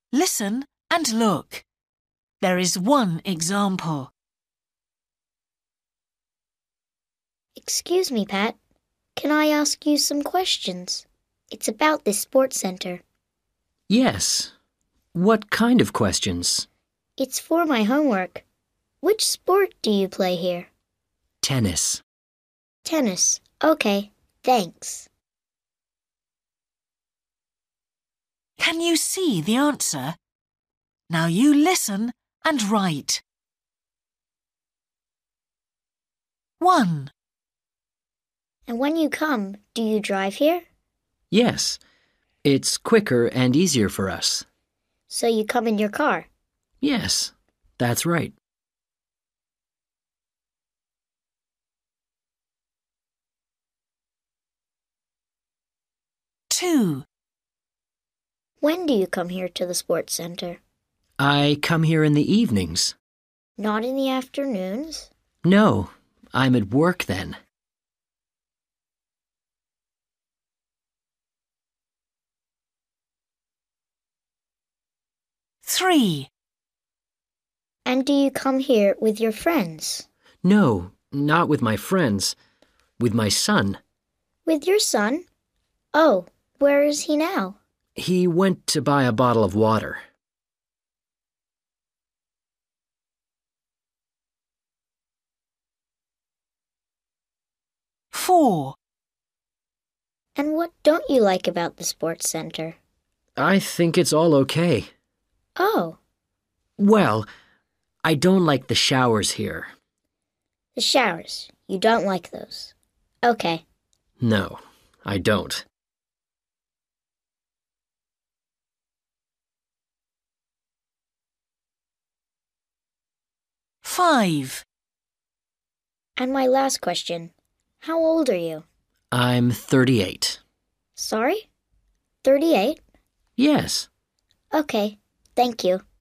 Listen and look. There is one example. Excuse me, Pat. Can I ask you some questions? It's about this sports center. Yes. What kind of questions? It's for my homework. Which sport do you play here? Tennis. Tennis. Okay, thanks. Can you see the answer? Now you listen and write. 1. And when you come, do you drive here? Yes. It's quicker and easier for us. So you come in your car? Yes, that's right. 2. When do you come here to the sports center? I come here in the evenings. Not in the afternoons? No, I'm at work then. 3. And do you come here with your friends? No, not with my friends. With my son. With your son? Oh, where is he now? He went to buy a bottle of water. 4. And what don't you like about the sports center? I think it's all okay. Oh, Well, I don't like the showers here. the showers. You don't like those. Okay. No, I don't. 5. And my last question. How old are you? I'm 38. Sorry? 38? Yes. Okay, thank you.